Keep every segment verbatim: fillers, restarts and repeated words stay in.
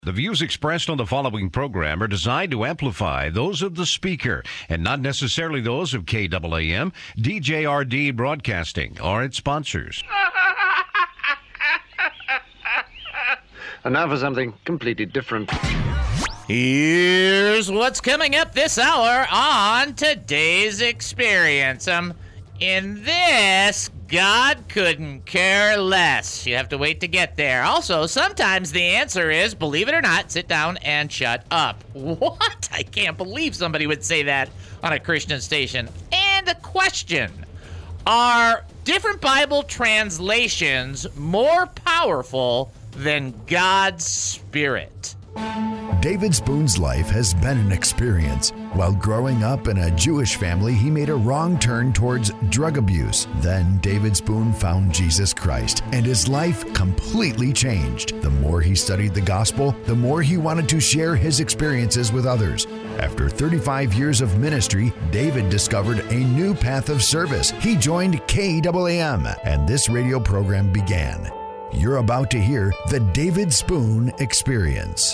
The views expressed on the following program are designed to amplify those of the speaker and not necessarily those of K A A M, D J R D Broadcasting, or its sponsors. And now for something completely different. Here's what's coming up this hour on today's experience. Um, in this, God couldn't care less. You have to wait to get there. Also, sometimes the answer is, believe it or not, sit down and shut up. What? I can't believe somebody would say that on a Christian station. And a question. Are different Bible translations more powerful than God's Spirit? David Spoon's life has been an experience. While growing up in a Jewish family, he made a wrong turn towards drug abuse. Then David Spoon found Jesus Christ, and his life completely changed. The more he studied the gospel, the more he wanted to share his experiences with others. After thirty-five years of ministry, David discovered a new path of service. He joined K A A M, and this radio program began. You're about to hear the David Spoon Experience.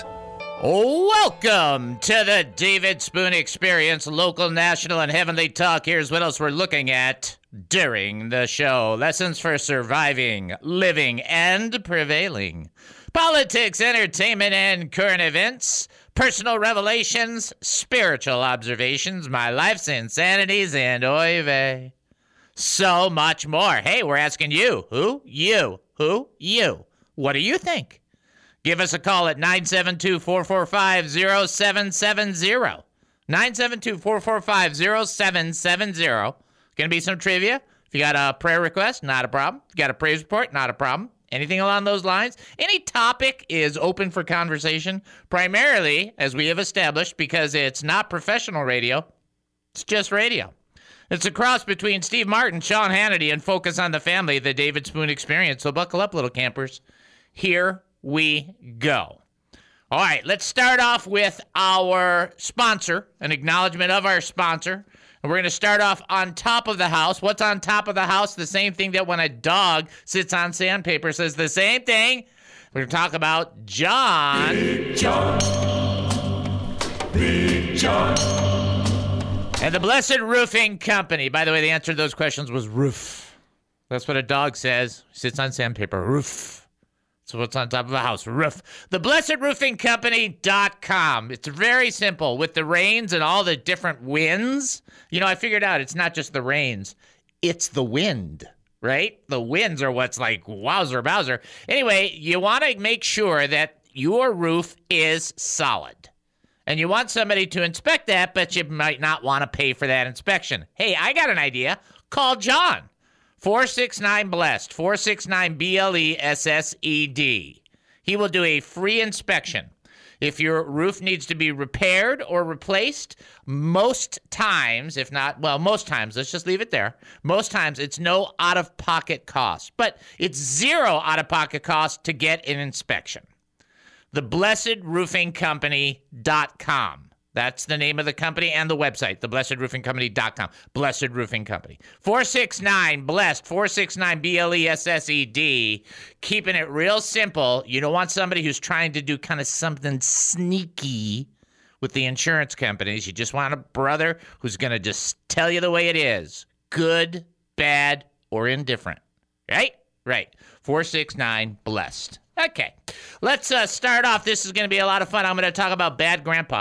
Welcome to the David Spoon Experience, local, national, and heavenly talk. Here's what else we're looking at during the show. Lessons for surviving, living, and prevailing. Politics, entertainment, and current events. Personal revelations, spiritual observations, my life's insanities, and oy vey. So much more. Hey, we're asking you. Who? You. Who? You. What do you think? Give us a call at nine seven two, four four five, zero seven seven zero. nine seven two, four four five, zero seven seven zero. Gonna be some trivia. If you got a prayer request, not a problem. If you got a praise report, not a problem. Anything along those lines. Any topic is open for conversation, primarily, as we have established, because it's not professional radio. It's just radio. It's a cross between Steve Martin, Sean Hannity, and Focus on the Family, the David Spoon Experience. So buckle up, little campers. Here we go. All right, let's start off with our sponsor, an acknowledgement of our sponsor. And we're going to start off on top of the house. What's on top of the house? The same thing that when a dog sits on sandpaper says the same thing. We're going to talk about John. Big John. Big John. And the Blessed Roofing Company. By the way, the answer to those questions was roof. That's what a dog says. Sits on sandpaper. Roof. So what's on top of a house? Roof. The blessed roofing company dot com. It's very simple. With the rains and all the different winds, you know, I figured out it's not just the rains. It's the wind, right? The winds are what's like wowzer bowser. Anyway, you want to make sure that your roof is solid. And you want somebody to inspect that, but you might not want to pay for that inspection. Hey, I got an idea. Call John. four six nine blessed, four six nine B L E S S E D. He will do a free inspection. If your roof needs to be repaired or replaced, most times, if not, well, most times, let's just leave it there. Most times it's no out-of-pocket cost, but it's zero out-of-pocket cost to get an inspection. the blessed roofing company dot com. That's the name of the company and the website, the blessed roofing company dot com. Blessed Roofing Company. four six nine blessed, four six nine B L E S S E D. Keeping it real simple. You don't want somebody who's trying to do kind of something sneaky with the insurance companies. You just want a brother who's going to just tell you the way it is. Good, bad, or indifferent. Right? Right. four six nine blessed. Okay. Let's uh, start off. This is going to be a lot of fun. I'm going to talk about Bad Grandpa.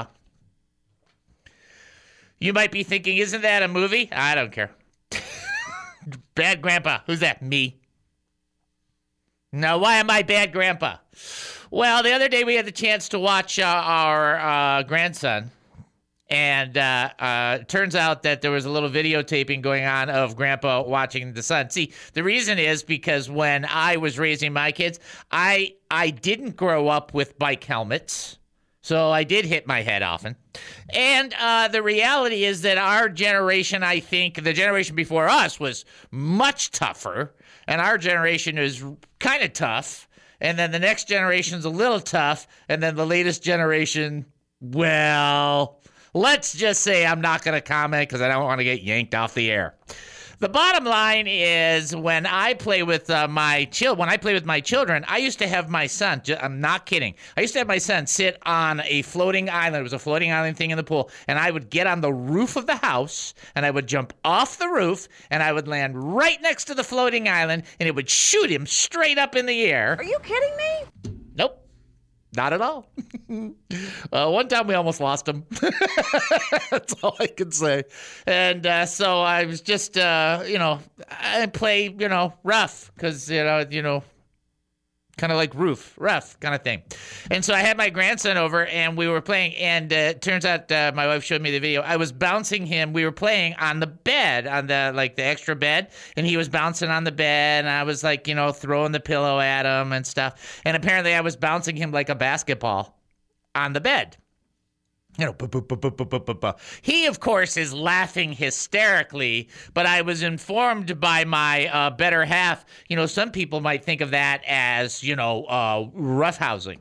You might be thinking, isn't that a movie? I don't care. Bad Grandpa. Who's that? Me. Now, why am I Bad Grandpa? Well, the other day we had the chance to watch uh, our uh, grandson. And uh, uh, it turns out that there was a little videotaping going on of Grandpa watching the son. See, the reason is because when I was raising my kids, I I didn't grow up with bike helmets. So I did hit my head often. And uh, the reality is that our generation, I think, the generation before us was much tougher. And our generation is kind of tough. And then the next generation's a little tough. And then the latest generation, well, let's just say I'm not going to comment because I don't want to get yanked off the air. The bottom line is when I play with uh, my chil- when I play with my children, I used to have my son, j- I'm not kidding, I used to have my son sit on a floating island. It was a floating island thing in the pool, and I would get on the roof of the house, and I would jump off the roof, and I would land right next to the floating island, and it would shoot him straight up in the air. Are you kidding me? Nope. Not at all. uh, one time we almost lost him. That's all I can say. And uh, so I was just, uh, you know, I play, you know, rough because, you know, you know, kind of like roof, rough kind of thing. And so I had my grandson over and we were playing. And uh, it turns out uh, my wife showed me the video. I was bouncing him. We were playing on the bed, on the like the extra bed. And he was bouncing on the bed. And I was like, you know, throwing the pillow at him and stuff. And apparently I was bouncing him like a basketball on the bed. You know, bu- bu- bu- bu- bu- bu- bu- bu. He, of course, is laughing hysterically, but I was informed by my uh, better half, you know, some people might think of that as, you know, uh, roughhousing.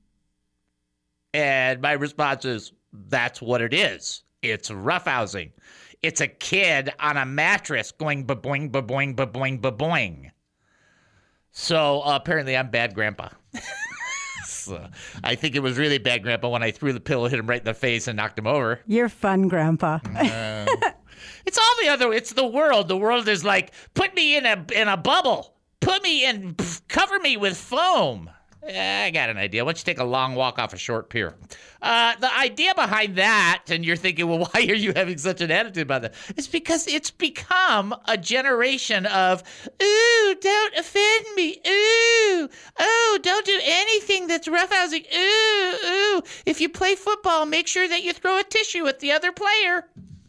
And my response is, that's what it is. It's roughhousing. It's a kid on a mattress going ba-boing, ba-boing, ba-boing, ba-boing. So uh, apparently I'm bad grandpa. Uh, I think it was really bad, Grandpa, when I threw the pillow, hit him right in the face, and knocked him over. You're fun, Grandpa. uh, it's all the other. It's the world. The world is like, put me in a in a bubble. Put me in. Pff, cover me with foam. I got an idea. Why don't you take a long walk off a short pier? Uh, the idea behind that, and you're thinking, well, why are you having such an attitude about that? It's because it's become a generation of, ooh, don't offend me. Ooh, oh, don't do anything that's roughhousing. Ooh, ooh. If you play football, make sure that you throw a tissue at the other player.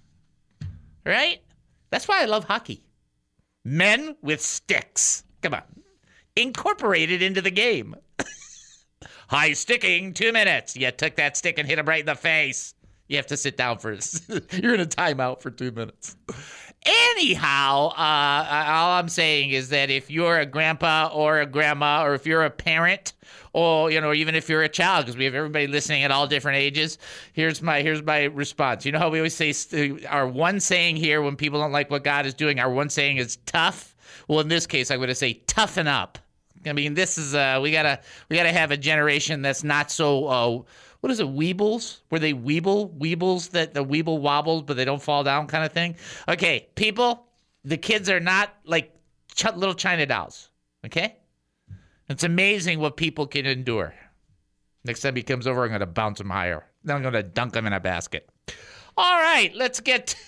Right? That's why I love hockey. Men with sticks. Come on. Incorporated into the game. High sticking, two minutes. You took that stick and hit him right in the face. You have to sit down for You're in a timeout for two minutes. Anyhow, uh, all I'm saying is that if you're a grandpa or a grandma, or if you're a parent, or you know, even if you're a child, because we have everybody listening at all different ages, here's my here's my response. You know how we always say our one saying here when people don't like what God is doing, our one saying is tough. Well, in this case, I'm going to say toughen up. I mean, this is uh, we gotta we gotta have a generation that's not so uh, what is it, weebles? Were they weeble weebles that the weeble wobbles but they don't fall down kind of thing? Okay, people, the kids are not like ch- little China dolls. Okay, it's amazing what people can endure. Next time he comes over, I'm gonna bounce him higher. Then I'm gonna dunk him in a basket. All right, let's get.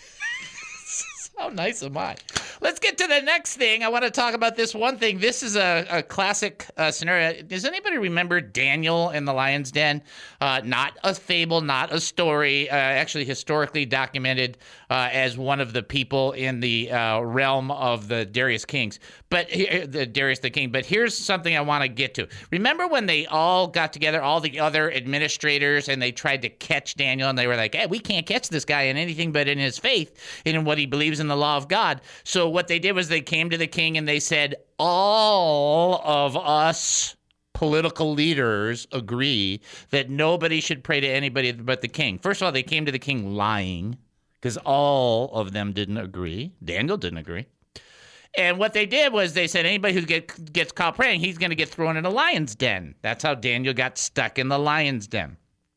How nice am I? Let's get to the next thing. I want to talk about this one thing. This is a, a classic uh, scenario. Does anybody remember Daniel in the Lion's Den? Uh, not a fable, not a story, uh, actually historically documented uh, as one of the people in the uh, realm of the Darius kings, but uh, the Darius the king. But here's something I want to get to. Remember when they all got together, all the other administrators, and they tried to catch Daniel, and they were like, hey, we can't catch this guy in anything but in his faith and in what he believes in the law of God. So what they did was they came to the king and they said, all of us political leaders agree that nobody should pray to anybody but the king. First of all, they came to the king lying because all of them didn't agree. Daniel didn't agree. And what they did was they said anybody who get, gets caught praying, he's going to get thrown in a lion's den. That's how Daniel got stuck in the lion's den.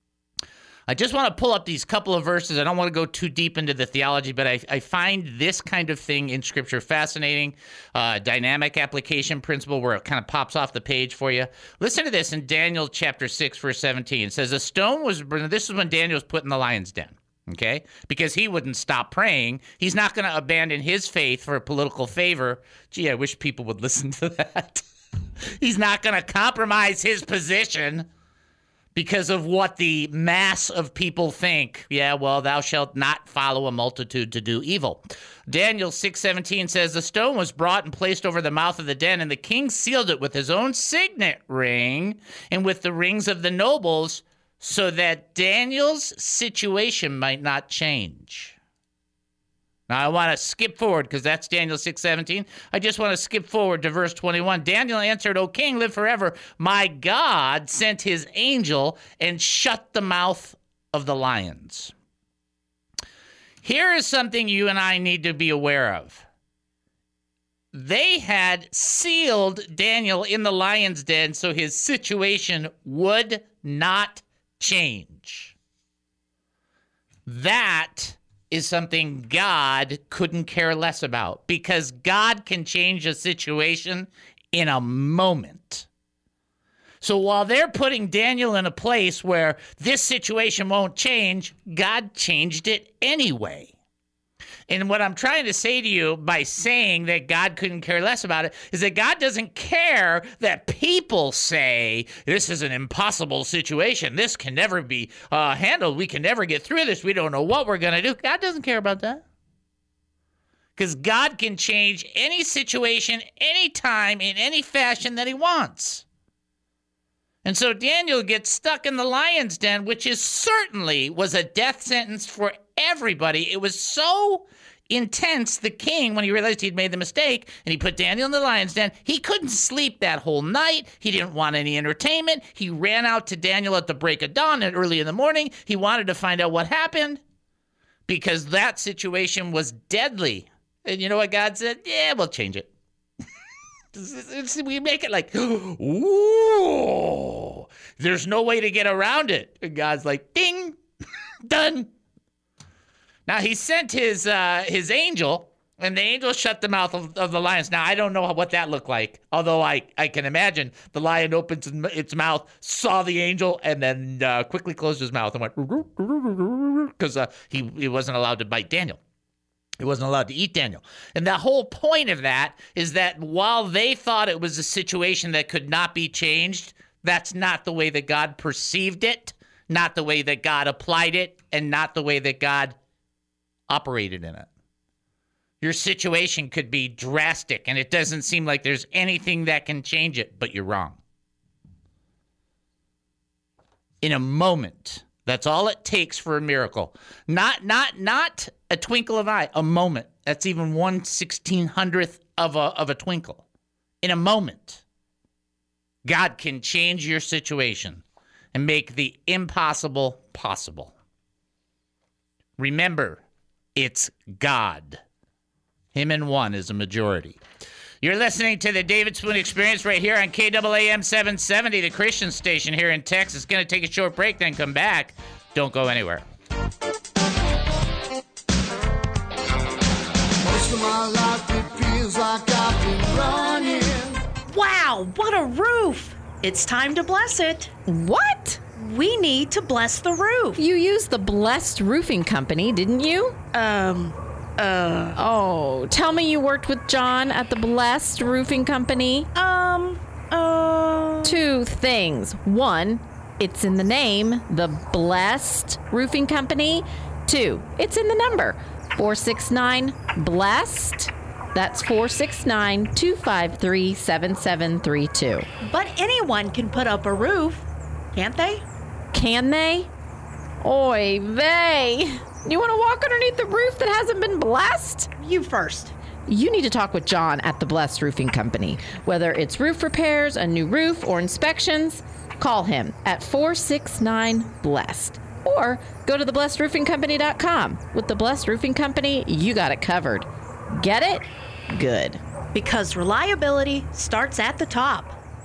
I just want to pull up these couple of verses. I don't want to go too deep into the theology, but I, I find this kind of thing in Scripture fascinating. Uh, dynamic application principle where it kind of pops off the page for you. Listen to this in Daniel chapter six, verse seventeen. It says, a stone was, this is when Daniel was put in the lion's den, okay? Because he wouldn't stop praying. He's not going to abandon his faith for a political favor. Gee, I wish people would listen to that. He's not going to compromise his position because of what the mass of people think. Yeah, well, thou shalt not follow a multitude to do evil. Daniel six seventeen says, the stone was brought and placed over the mouth of the den, and the king sealed it with his own signet ring and with the rings of the nobles, so that Daniel's situation might not change. Now, I want to skip forward because that's Daniel six seventeen. I just want to skip forward to verse twenty-one. Daniel answered, O king, live forever. My God sent his angel and shut the mouth of the lions. Here is something you and I need to be aware of. they had sealed Daniel in the lion's den so his situation would not change. That is something God couldn't care less about, because God can change a situation in a moment. So while they're putting Daniel in a place where this situation won't change, God changed it anyway. And what I'm trying to say to you by saying that God couldn't care less about it is that God doesn't care that people say this is an impossible situation. This can never be uh, handled. We can never get through this. We don't know what we're going to do. God doesn't care about that. Because God can change any situation, anytime, in any fashion that he wants. And so Daniel gets stuck in the lion's den, which is certainly was a death sentence for everybody. It was so intense, the king, when he realized he'd made the mistake, and he put Daniel in the lion's den, he couldn't sleep that whole night. He didn't want any entertainment. He ran out to Daniel at the break of dawn and early in the morning. He wanted to find out what happened, because that situation was deadly. And you know what God said? Yeah, we'll change it. We make it like, ooh, there's no way to get around it. And God's like, ding, done. Now, he sent his uh, his angel, and the angel shut the mouth of, of the lions. Now, I don't know what that looked like, although I, I can imagine the lion opens its mouth, saw the angel, and then uh, quickly closed his mouth and went, because uh, he, he wasn't allowed to bite Daniel. He wasn't allowed to eat Daniel. And the whole point of that is that while they thought it was a situation that could not be changed, that's not the way that God perceived it, not the way that God applied it, and not the way that God operated in it. Your situation could be drastic, and it doesn't seem like there's anything that can change it, but you're wrong. In a moment, that's all it takes for a miracle. Not, not, not a twinkle of an eye. A moment. That's even one sixteen hundredth of a of a twinkle. In a moment, God can change your situation and make the impossible possible. Remember, it's God. Him and one is a majority. You're listening to the David Spoon Experience right here on K A A M seven seventy, the Christian station here in Texas. Going to take a short break, then come back. Don't go anywhere. Most of my life it feels like I've been running. Wow, what a roof! It's time to bless it. What? We need to bless the roof. You used the Blessed Roofing Company, didn't you? Um, uh... Oh, tell me you worked with John at the Blessed Roofing Company. Um, uh... Two things. One, it's in the name, the Blessed Roofing Company. Two, it's in the number, four six nine, blessed. That's four six nine, two five three, seven seven three two. But anyone can put up a roof, can't they? Can they? Oy vey. You want to walk underneath the roof that hasn't been blessed? You first. You need to talk with John at the Blessed Roofing Company. Whether it's roof repairs, a new roof, or inspections, call him at four six nine, blessed. Or go to the blessed roofing company dot com. With the Blessed Roofing Company, you got it covered. Get it? Good. Because reliability starts at the top.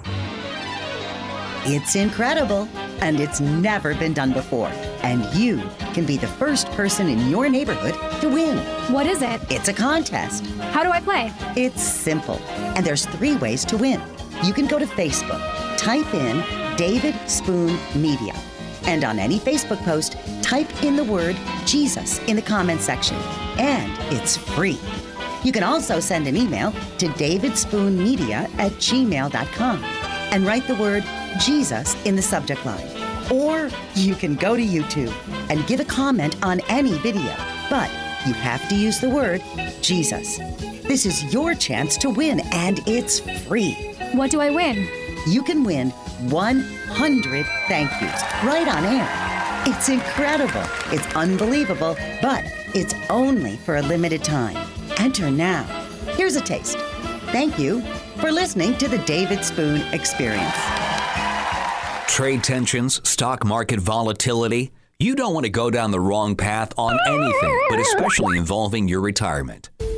It's incredible, and it's never been done before. And you can be the first person in your neighborhood to win. What is it? It's a contest. How do I play? It's simple, and there's three ways to win. You can go to Facebook, type in David Spoon Media, and on any Facebook post, type in the word Jesus in the comment section, and it's free. You can also send an email to davidspoonmedia at gmail dot com and write the word Jesus in the subject line. Or you can go to YouTube and give a comment on any video, but you have to use the word Jesus. This is your chance to win, and it's free. What do I win? You can win one hundred thank yous right on air. It's incredible. It's unbelievable, but it's only for a limited time. Enter now. Here's a taste. Thank you for listening to the David Spoon Experience. Trade tensions, stock market volatility. You don't want to go down the wrong path on anything, but especially involving your retirement.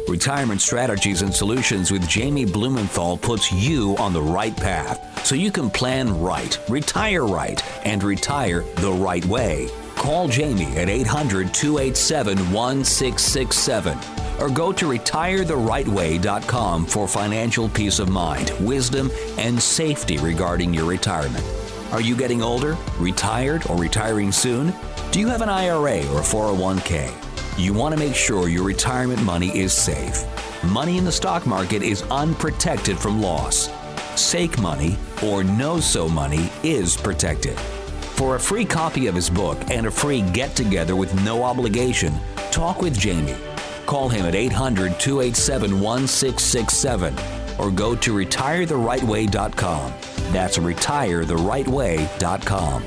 Retirement Strategies and Solutions with Jamie Blumenthal puts you on the right path so you can plan right, retire right, and retire the right way. Call Jamie at eight hundred, two eight seven, one six six seven or go to retire the right way dot com for financial peace of mind, wisdom, and safety regarding your retirement. Are you getting older, retired, or retiring soon? Do you have an I R A or four oh one k? You want to make sure your retirement money is safe. Money in the stock market is unprotected from loss. Sake money, or no-so money, is protected. For a free copy of his book and a free get-together with no obligation, talk with Jamie. Call him at eight hundred, two eight seven, one six six seven or go to retire the right way dot com. That's retire the right way dot com.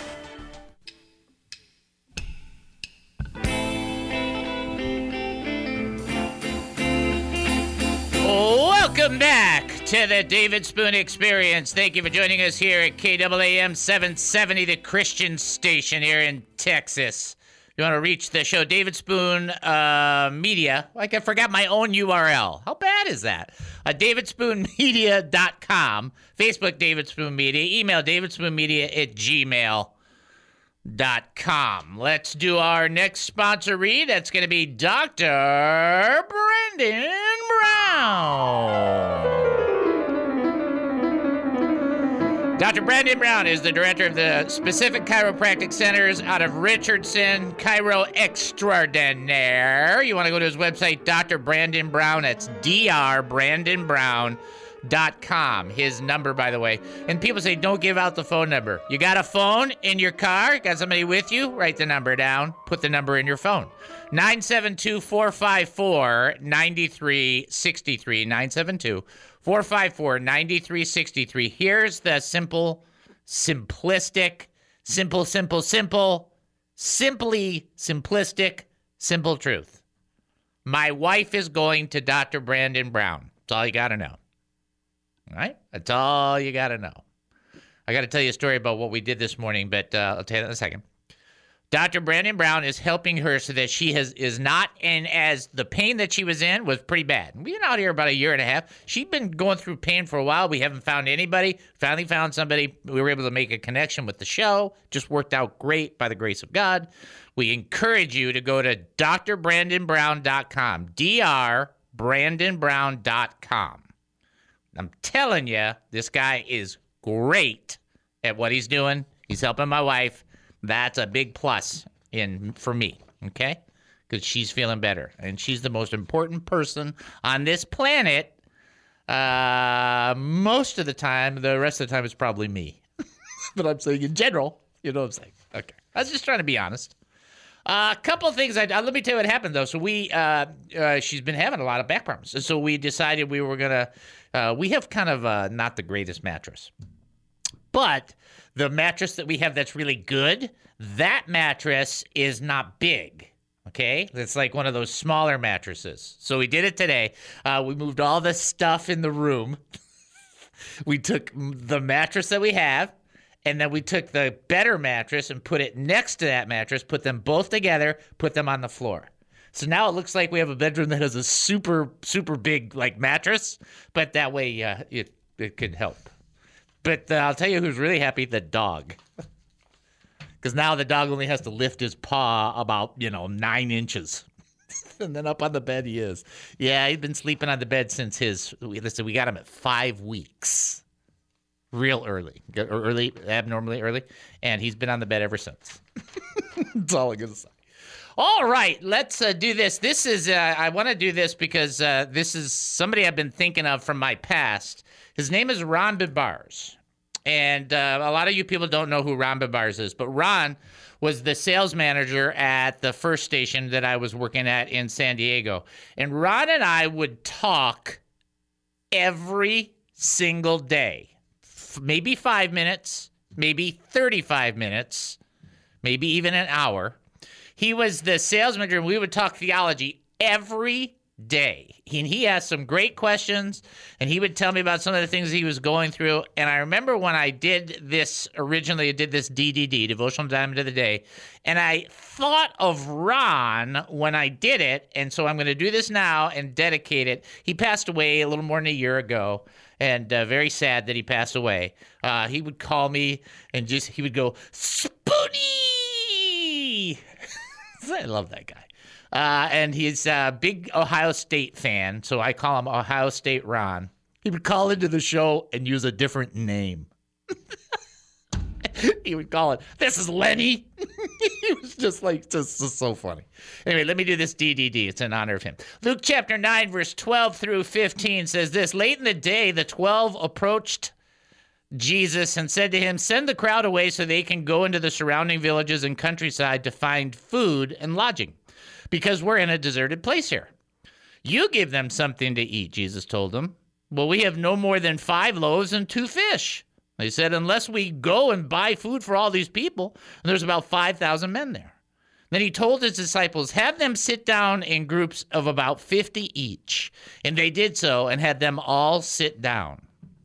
Welcome back to the David Spoon Experience. Thank you for joining us here at K A A M seven seventy, the Christian station here in Texas. If you want to reach the show, David Spoon uh, Media. Like I forgot my own U R L. How bad is that? Uh, david spoon media dot com. Facebook, David Spoon Media. Email davidspoonmedia at gmail dot com. Let's do our next sponsor read. That's going to be Doctor Brandon Brown. Doctor Brandon Brown is the director of the Specific Chiropractic Centers out of Richardson, Chiro Extraordinaire. You want to go to his website, Doctor Brandon Brown. That's D R Brandon Brown dot com. His number, by the way. And people say, don't give out the phone number. You got a phone in your car? Got somebody with you? Write the number down. Put the number in your phone. nine seven two, four five four, nine three six three. nine seven two, four five four, nine three six three. Here's the simple, simplistic, simple, simple, simple, simply simplistic, simple truth. My wife is going to Doctor Brandon Brown. That's all you got to know. All right? That's all you got to know. I got to tell you a story about what we did this morning, but uh, I'll tell you that in a second. Doctor Brandon Brown is helping her so that she has is not in as the pain that she was in was pretty bad. We've been out here about a year and a half. She'd been going through pain for a while. We haven't found anybody. Finally found somebody. We were able to make a connection with the show. Just worked out great by the grace of God. We encourage you to go to dr brandon brown dot com. D R Brandon Brown dot com. I'm telling you, this guy is great at what he's doing. He's helping my wife. That's a big plus in for me, okay? Because she's feeling better. And she's the most important person on this planet. Uh, most of the time, the rest of the time, it's probably me. But I'm saying in general, you know what I'm saying. Okay. I was just trying to be honest. A uh, couple of things. I, uh, let me tell you what happened, though. So we, uh, uh, she's been having a lot of back problems. And so we decided we were going to, uh, we have kind of uh, not the greatest mattress. But the mattress that we have that's really good, that mattress is not big, okay? It's like one of those smaller mattresses. So we did it today. Uh, we moved all the stuff in the room. We took the mattress that we have, and then we took the better mattress and put it next to that mattress, put them both together, put them on the floor. So now it looks like we have a bedroom that has a super, super big, like, mattress, but that way uh, it, it could help. But uh, I'll tell you who's really happy, the dog. Because now the dog only has to lift his paw about, you know, nine inches. And then up on the bed he is. Yeah, he's been sleeping on the bed since his, listen, we got him at five weeks. Real early. Early, abnormally early. And he's been on the bed ever since. That's all I'm going to say. All right, let's uh, do this. This is, uh, I want to do this because uh, this is somebody I've been thinking of from my past. His name is Ron Bibars. And uh, a lot of you people don't know who Ron Bibars is, but Ron was the sales manager at the first station that I was working at in San Diego. And Ron and I would talk every single day. Maybe five minutes, maybe thirty-five minutes, maybe even an hour. He was the sales manager, and we would talk theology every day. He, he asked some great questions, and he would tell me about some of the things he was going through. And I remember when I did this originally, I did this D D D, Devotional Diamond of the Day, and I thought of Ron when I did it, and so I'm going to do this now and dedicate it. He passed away a little more than a year ago, and uh, very sad that he passed away. Uh, he would call me and just, he would go, Spoony! I love that guy. Uh, and he's a big Ohio State fan, so I call him Ohio State Ron. He would call into the show and use a different name. He would call it, this is Lenny. He was just like, just, just so funny. Anyway, let me do this D D D. It's in honor of him. Luke chapter nine, verse twelve through fifteen says this, late in the day, the twelve approached Jesus and said to him, send the crowd away so they can go into the surrounding villages and countryside to find food and lodging, because we're in a deserted place here. You give them something to eat, Jesus told them. Well, we have no more than five loaves and two fish. They said, unless we go and buy food for all these people, and there's about five thousand men there. Then he told his disciples, have them sit down in groups of about fifty each. And they did so and had them all sit down.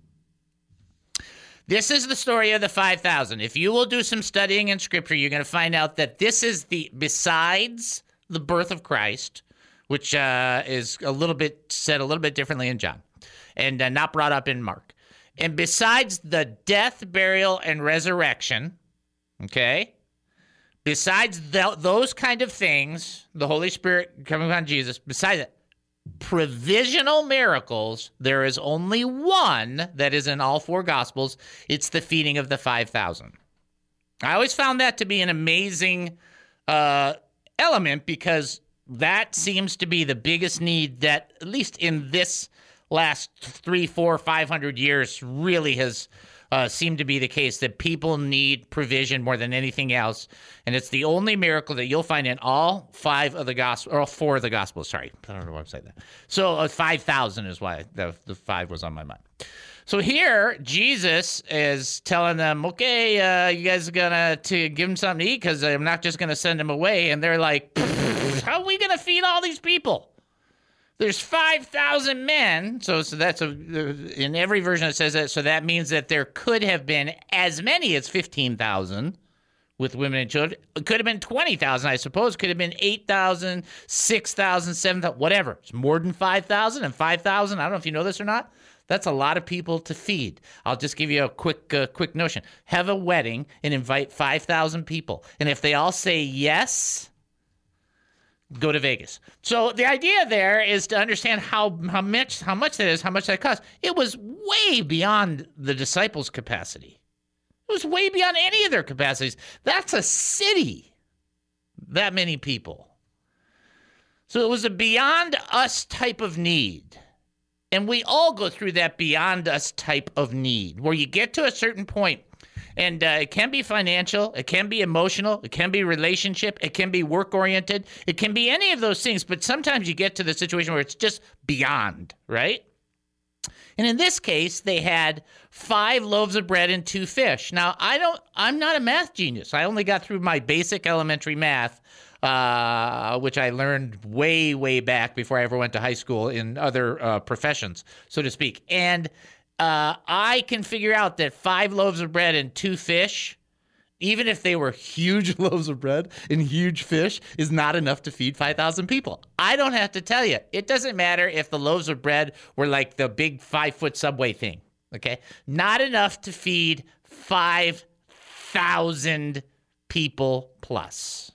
This is the story of the five thousand. If you will do some studying in Scripture, you're going to find out that this is the, besides the birth of Christ, which uh, is a little bit said a little bit differently in John, and uh, not brought up in Mark. And besides the death, burial, and resurrection, okay, besides th- those kind of things, the Holy Spirit coming upon Jesus, besides it, provisional miracles, there is only one that is in all four Gospels. It's the feeding of the five thousand. I always found that to be an amazing uh, element, because that seems to be the biggest need that, at least in this last three, four, five hundred years, really has uh, seemed to be the case, that people need provision more than anything else. And it's the only miracle that you'll find in all five of the gospel, or four of the gospels. Sorry, I don't know why I'm saying that. So uh, five thousand is why the, the five was on my mind. So here, Jesus is telling them, okay, uh, you guys are going to to give them something to eat, because I'm not just going to send them away. And they're like, how are we going to feed all these people? There's five thousand men, so so that's a, in every version it says that, so that means that there could have been as many as fifteen thousand with women and children. It could have been twenty thousand, I suppose. Could have been eight thousand, six thousand, seven thousand, whatever. It's more than five thousand, and five thousand, I don't know if you know this or not, that's a lot of people to feed. I'll just give you a quick uh, quick notion. Have a wedding and invite five thousand people, and if they all say yes, go to Vegas. So the idea there is to understand how how much how much that is, how much that costs. It was way beyond the disciples' capacity. It was way beyond any of their capacities. That's a city, that many people. So it was a beyond us type of need. And we all go through that beyond us type of need, where you get to a certain point. And uh, it can be financial, it can be emotional, it can be relationship, it can be work-oriented, it can be any of those things, but sometimes you get to the situation where it's just beyond, right? And in this case, they had five loaves of bread and two fish. Now, I don't, I'm not a math genius. I only got through my basic elementary math, uh, which I learned way, way back before I ever went to high school in other uh, professions, so to speak. And Uh, I can figure out that five loaves of bread and two fish, even if they were huge loaves of bread and huge fish, is not enough to feed five thousand people. I don't have to tell you. It doesn't matter if the loaves of bread were like the big five-foot Subway thing, okay? Not enough to feed five thousand people plus.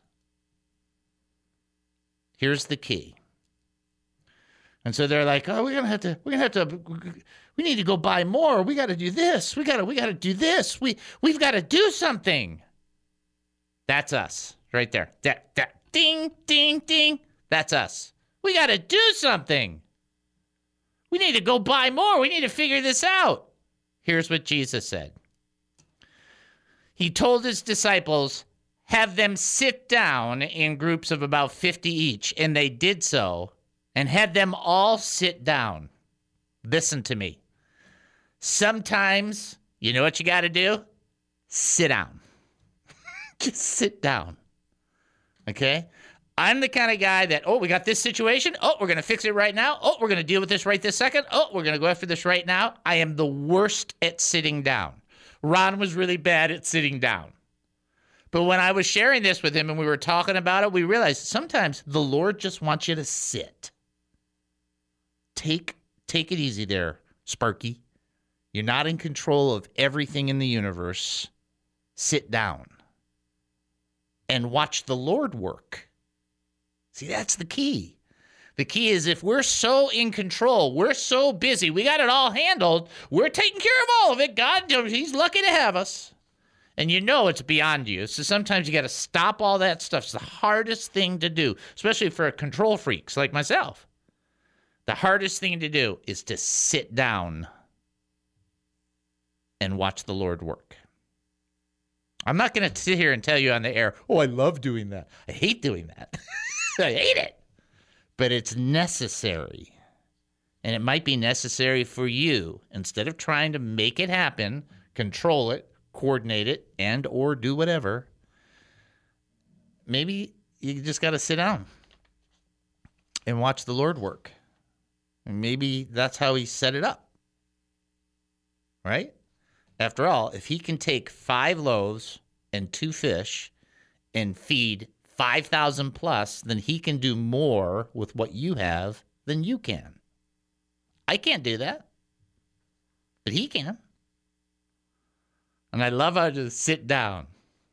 Here's the key. And so they're like, oh, we're gonna have to, we're gonna have to, we need to go buy more. We got to do this. We got to, we got to do this. We, we've got to do something. That's us right there. That, that, ding, ding, ding. That's us. We got to do something. We need to go buy more. We need to figure this out. Here's what Jesus said. He told his disciples, have them sit down in groups of about fifty each. And they did so, and had them all sit down. Listen to me. Sometimes, you know what you got to do? Sit down. Just sit down. Okay? I'm the kind of guy that, oh, we got this situation. Oh, we're going to fix it right now. Oh, we're going to deal with this right this second. Oh, we're going to go after this right now. I am the worst at sitting down. Ron was really bad at sitting down. But when I was sharing this with him and we were talking about it, we realized sometimes the Lord just wants you to sit. Take, take it easy there, Sparky. You're not in control of everything in the universe. Sit down and watch the Lord work. See, that's the key. The key is if we're so in control, we're so busy, we got it all handled, we're taking care of all of it. God, he's lucky to have us. And you know it's beyond you. So sometimes you got to stop all that stuff. It's the hardest thing to do, especially for control freaks like myself. The hardest thing to do is to sit down and watch the Lord work. I'm not going to sit here and tell you on the air, oh, I love doing that. I hate doing that. I hate it. But it's necessary. And it might be necessary for you. Instead of trying to make it happen, control it, coordinate it, and or do whatever, maybe you just got to sit down and watch the Lord work. And maybe that's how he set it up. Right? After all, if he can take five loaves and two fish and feed five thousand plus, then he can do more with what you have than you can. I can't do that, but he can. And I love how to sit down.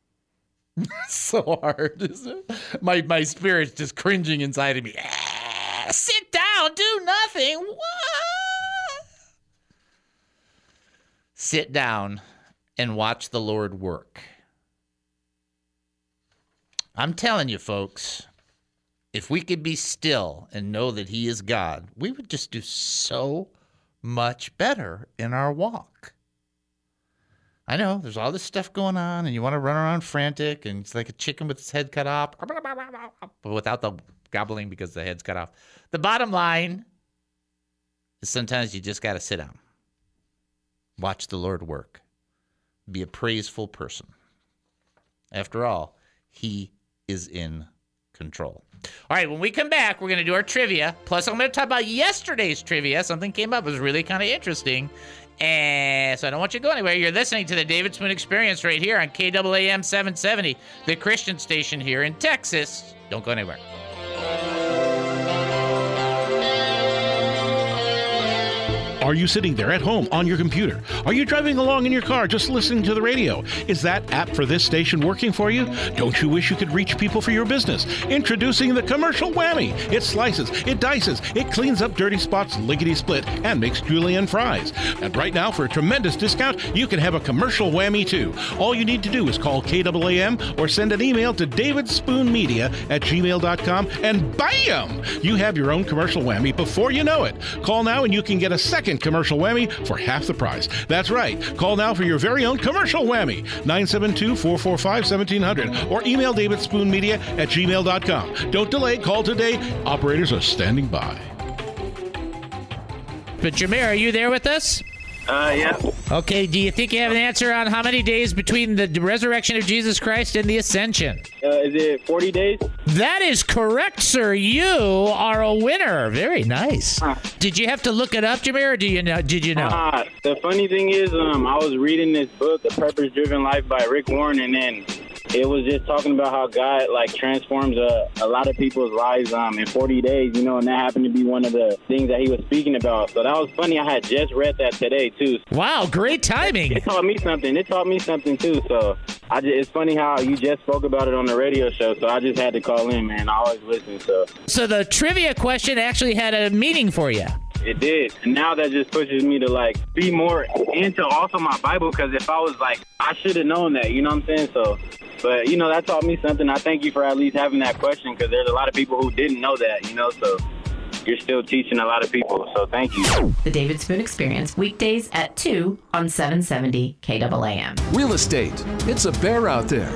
So hard, isn't it? My, my spirit's just cringing inside of me. Ah, sit down, do nothing. What? Sit down and watch the Lord work. I'm telling you, folks, if we could be still and know that he is God, we would just do so much better in our walk. I know there's all this stuff going on and you want to run around frantic and it's like a chicken with its head cut off, but without the gobbling because the head's cut off. The bottom line is sometimes you just got to sit down. Watch the Lord work. Be a praiseful person. After all, he is in control. All right, when we come back, we're going to do our trivia. Plus, I'm going to talk about yesterday's trivia. Something came up. It was really kind of interesting. And so I don't want you to go anywhere. You're listening to the David Spoon Experience right here on K A A M seven seventy, the Christian station here in Texas. Don't go anywhere. Are you sitting there at home on your computer? Are you driving along in your car just listening to the radio? Is that app for this station working for you? Don't you wish you could reach people for your business? Introducing the Commercial Whammy. It slices, it dices, it cleans up dirty spots lickety-split and makes julienne fries. And right now, for a tremendous discount, you can have a Commercial Whammy too. All you need to do is call K A A M or send an email to davidspoonmedia at gmail dot com and bam! You have your own Commercial Whammy before you know it. Call now and you can get a second Commercial Whammy for half the price. That's right. Call now for your very own Commercial Whammy. nine seven two, four four five, one seven zero zero or email davidspoonmedia at gmail dot com. Don't delay. Call today. Operators are standing by. But Jameer, are you there with us? Uh, yeah. Okay, do you think you have an answer on how many days between the resurrection of Jesus Christ and the ascension? Uh, is it forty days? That is correct, sir. You are a winner. Very nice. Huh. Did you have to look it up, Jameer, or do you know, did you know? Uh, the funny thing is, um, I was reading this book, The Purpose-Driven Life by Rick Warren, and then it was just talking about how God, like, transforms a, a lot of people's lives um, in forty days, you know, and that happened to be one of the things that he was speaking about. So that was funny. I had just read that today, too. Wow, great timing. It taught me something. It taught me something, too. So I just, it's funny how you just spoke about it on the radio show, so I just had to call in, man. I always listen, so. So the trivia question actually had a meaning for you. It did. And now that just pushes me to, like, be more into also my Bible, because if I was, like, I should have known that, you know what I'm saying? So, but, you know, that taught me something. I thank you for at least having that question, because there's a lot of people who didn't know that, you know, so you're still teaching a lot of people, so thank you. The David Spoon Experience, weekdays at two on seven seventy K A A M. Real estate. It's a bear out there.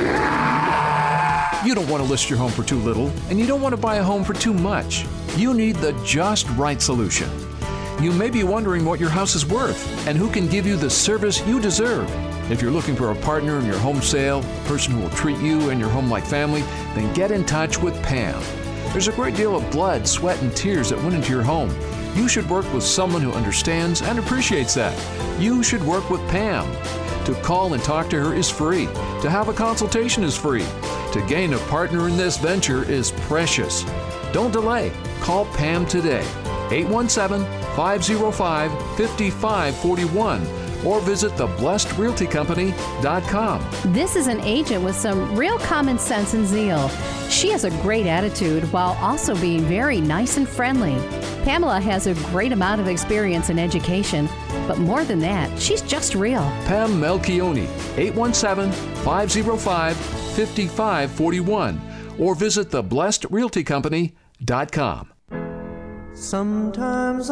You don't want to list your home for too little, and you don't want to buy a home for too much. You need the just right solution. You may be wondering what your house is worth and who can give you the service you deserve. If you're looking for a partner in your home sale, a person who will treat you and your home like family, then get in touch with Pam. There's a great deal of blood, sweat, and tears that went into your home. You should work with someone who understands and appreciates that. You should work with Pam. To call and talk to her is free. To have a consultation is free. To gain a partner in this venture is precious. Don't delay. Call Pam today. eight one seven, five zero five, five five four one or visit the blessed realty company dot com. This is an agent with some real common sense and zeal. She has a great attitude while also being very nice and friendly. Pamela has a great amount of experience in education, but more than that, she's just real. Pam Melchioni, eight one seven, five zero five, five five four one or visit the blessed realty company dot com. Sometimes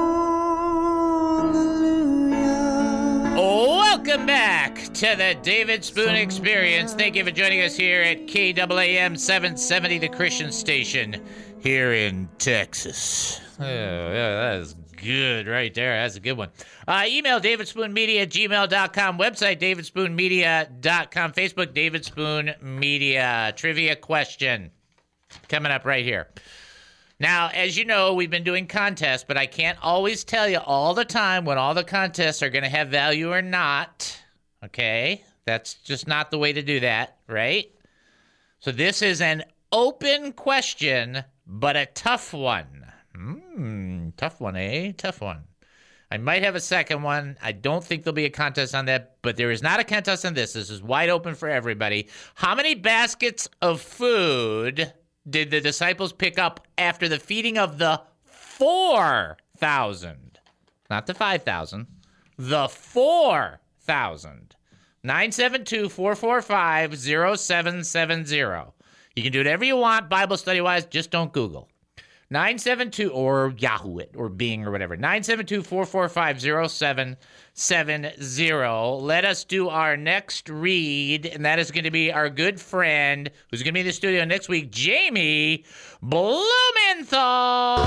Welcome back to the David Spoon Experience. Thank you for joining us here at K A A M seven seventy, the Christian station here in Texas. Oh, yeah, that is good right there. That's a good one. Uh, email davidspoonmedia at gmail dot com. Website davidspoonmedia dot com. Facebook David Spoon Media. Trivia question coming up right here. Now, as you know, we've been doing contests, but I can't always tell you all the time when all the contests are going to have value or not. Okay? That's just not the way to do that, right? So this is an open question, but a tough one. Hmm, tough one, eh? Tough one. I might have a second one. I don't think there'll be a contest on that, but there is not a contest on this. This is wide open for everybody. How many baskets of food did the disciples pick up after the feeding of the four thousand? Not the five thousand. The four thousand. nine seven two, four four five, zero seven seven zero. You can do whatever you want Bible study-wise. Just don't Google. nine seven two, or Yahoo it, or Bing, or whatever. nine seven two, four four five, zero seven seven zero. Let us do our next read, and that is going to be our good friend, who's going to be in the studio next week, Jamie Blumenthal.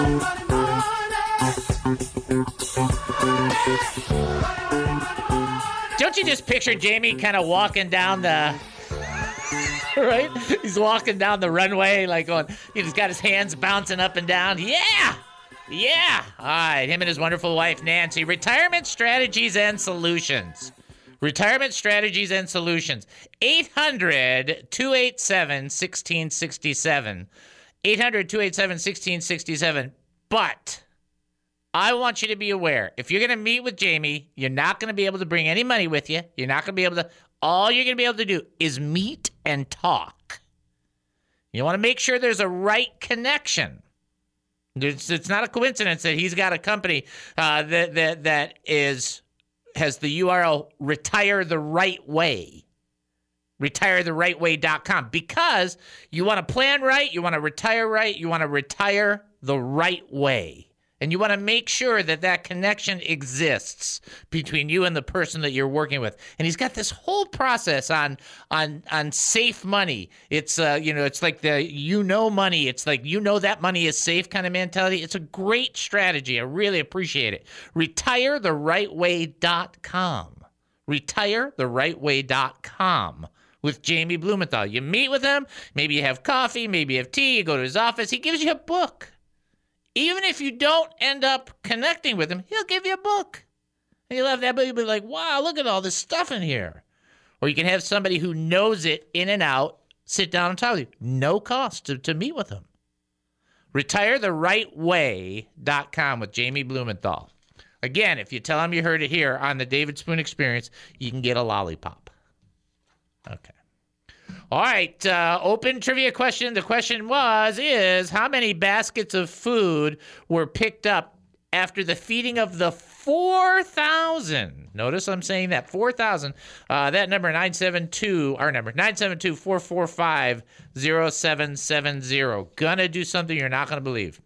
Don't you just picture Jamie kind of walking down the... right? He's walking down the runway, like going, he's got his hands bouncing up and down. Yeah! Yeah! All right, him and his wonderful wife, Nancy. Retirement Strategies and Solutions. Retirement Strategies and Solutions. eight hundred, two eight seven, one six six seven. eight hundred, two eight seven, one six six seven. But I want you to be aware, if you're going to meet with Jamie, you're not going to be able to bring any money with you. You're not going to be able to... All you're going to be able to do is meet and talk. You want to make sure there's a right connection. It's, it's not a coincidence that he's got a company uh, that that that is has the U R L Retire the Right Way. retire the right way dot com, because you want to plan right, you want to retire right, you want to retire the right way. And you want to make sure that that connection exists between you and the person that you're working with. And he's got this whole process on on on safe money. It's uh you know it's like the you know money. It's like you know that money is safe kind of mentality. It's a great strategy. I really appreciate it. retire the right way dot com. retire the right way dot com with Jamie Blumenthal. You meet with him. Maybe you have coffee. Maybe you have tea. You go to his office. He gives you a book. Even if you don't end up connecting with him, he'll give you a book. And you'll have that book, you'll be like, wow, look at all this stuff in here. Or you can have somebody who knows it in and out sit down and talk with you. No cost to, to meet with them. retire the right way dot com with Jamie Blumenthal. Again, if you tell him you heard it here on the David Spoon Experience, you can get a lollipop. Okay. All right, uh, open trivia question. The question was, is how many baskets of food were picked up after the feeding of the four thousand? Notice I'm saying that, four thousand. Uh, that number, nine seven two, our number, nine seven two, four four five, zero seven seven zero. Gonna do something you're not gonna believe.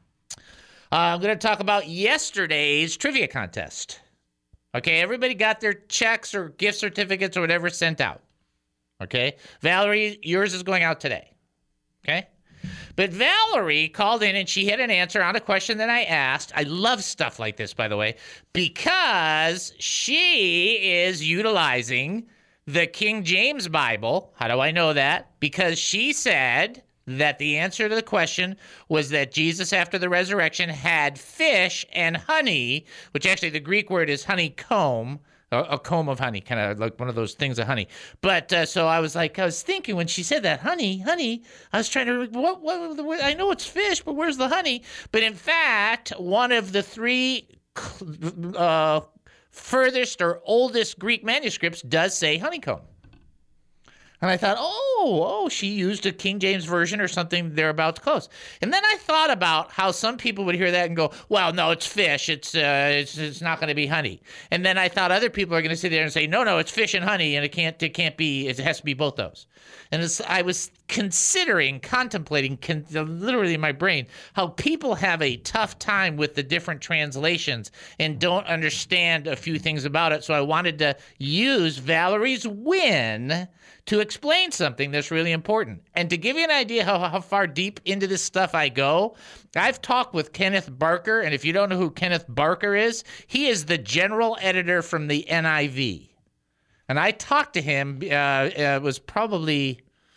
Uh, I'm gonna talk about yesterday's trivia contest. Okay, everybody got their checks or gift certificates or whatever sent out. Okay? Valerie, yours is going out today. Okay? But Valerie called in and she had an answer on a question that I asked. I love stuff like this, by the way, because she is utilizing the King James Bible. How do I know that? Because she said that the answer to the question was that Jesus, after the resurrection, had fish and honey, which actually the Greek word is honeycomb, a, a comb of honey, kind of like one of those things of honey. But uh, so I was like, I was thinking when she said that, honey, honey, I was trying to, what, what, what, I know it's fish, but where's the honey? But in fact, one of the three uh, furthest or oldest Greek manuscripts does say honeycomb. And I thought, oh, oh, she used a King James version or something thereabouts close. And then I thought about how some people would hear that and go, well, no, it's fish. It's uh, it's, it's not going to be honey. And then I thought other people are going to sit there and say, no, no, it's fish and honey, and it can't, it can't be, it has to be both those. And it's, I was considering, contemplating, con- literally in my brain, how people have a tough time with the different translations and don't understand a few things about it. So I wanted to use Valerie's win to explain something that's really important. And to give you an idea how, how far deep into this stuff I go, I've talked with Kenneth Barker, and if you don't know who Kenneth Barker is, he is the general editor from the N I V. And I talked to him, uh, it was probably...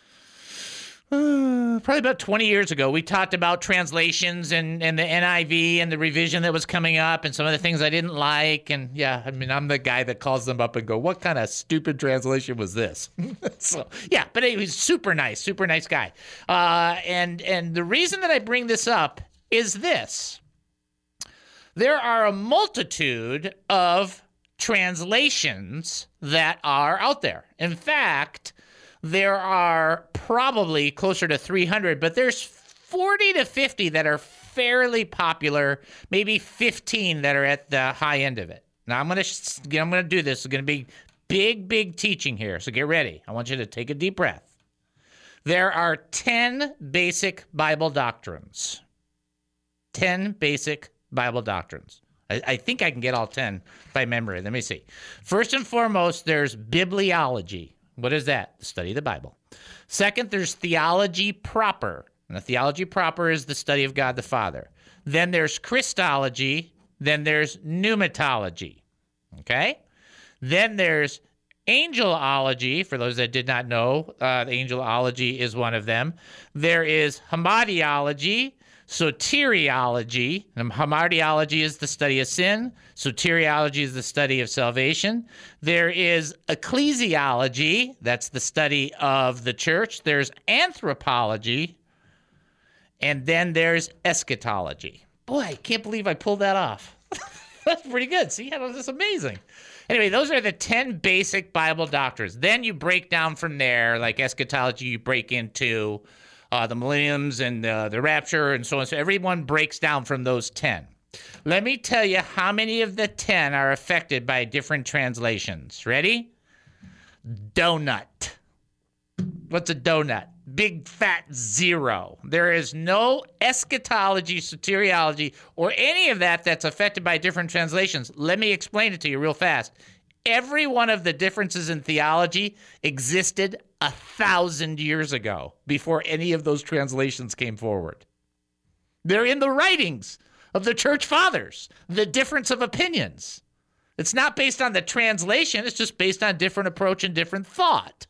Uh, probably about twenty years ago, we talked about translations and, and the N I V and the revision that was coming up and some of the things I didn't like. And yeah, I mean, I'm the guy that calls them up and go, what kind of stupid translation was this? So yeah, but he was super nice, super nice guy. Uh, and, and the reason that I bring this up is this. There are a multitude of translations that are out there. In fact, there are probably closer to three hundred, but there's forty to fifty that are fairly popular, maybe fifteen that are at the high end of it. Now, I'm going to I'm going to do this. It's going to be big, big teaching here, so get ready. I want you to take a deep breath. There are ten basic Bible doctrines. ten basic Bible doctrines. I, I think I can get all ten by memory. Let me see. First and foremost, there's bibliology. What is that? The study of the Bible. Second, there's theology proper. And the theology proper is the study of God the Father. Then there's Christology. Then there's pneumatology. Okay? Then there's angelology. For those that did not know, uh, the angelology is one of them. There is hamartiology, soteriology. And hamartiology is the study of sin. Soteriology is the study of salvation. There is ecclesiology. That's the study of the church. There's anthropology. And then there's eschatology. Boy, I can't believe I pulled that off. That's pretty good. See, that's amazing. Anyway, those are the ten basic Bible doctrines. Then you break down from there, like eschatology, you break into uh, the millenniums and uh, the rapture and so on. So everyone breaks down from those ten. Let me tell you how many of the ten are affected by different translations. Ready? Donut. What's a donut? Big fat zero. There is no eschatology, soteriology, or any of that that's affected by different translations. Let me explain it to you real fast. Every one of the differences in theology existed a thousand years ago before any of those translations came forward. They're in the writings of the church fathers, the difference of opinions. It's not based on the translation. It's just based on different approach and different thought.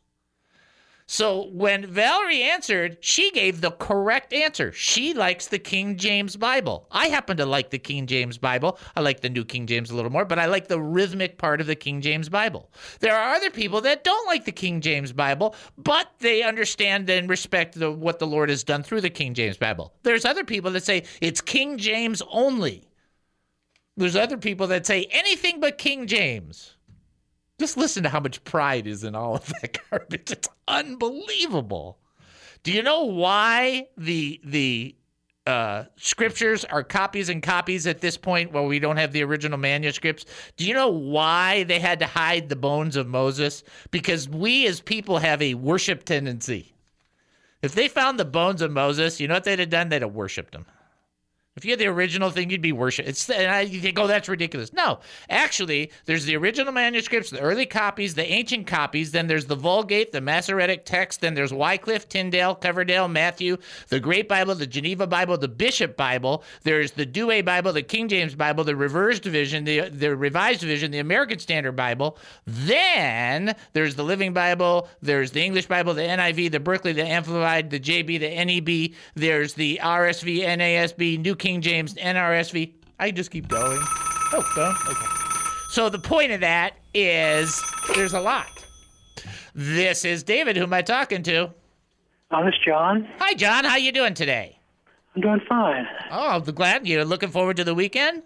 So when Valerie answered, she gave the correct answer. She likes the King James Bible. I happen to like the King James Bible. I like the New King James a little more, but I like the rhythmic part of the King James Bible. There are other people that don't like the King James Bible, but they understand and respect the, what the Lord has done through the King James Bible. There's other people that say it's King James only. There's other people that say anything but King James. Just listen to how much pride is in all of that garbage. It's unbelievable. Do you know why the the uh, scriptures are copies and copies at this point while we don't have the original manuscripts? Do you know why they had to hide the bones of Moses? Because we as people have a worship tendency. If they found the bones of Moses, you know what they'd have done? They'd have worshipped them. If you had the original thing, you'd be worship. It's and you think, oh, that's ridiculous. No, actually, there's the original manuscripts, the early copies, the ancient copies. Then there's the Vulgate, the Masoretic text. Then there's Wycliffe, Tyndale, Coverdale, Matthew, the Great Bible, the Geneva Bible, the Bishop Bible. There's the Douay Bible, the King James Bible, the Revised Division, the the Revised Division, the American Standard Bible. Then there's the Living Bible. There's the English Bible, the N I V, the Berkeley, the Amplified, the J B, the N E B. There's the R S V, N A S B, New King James, N R S V. I just keep going. Oh, go. Okay. So the point of that is there's a lot. This is David. Who am I talking to? Oh, this is John. Hi, John. How you doing today? I'm doing fine. Oh, I'm glad. You're looking forward to the weekend?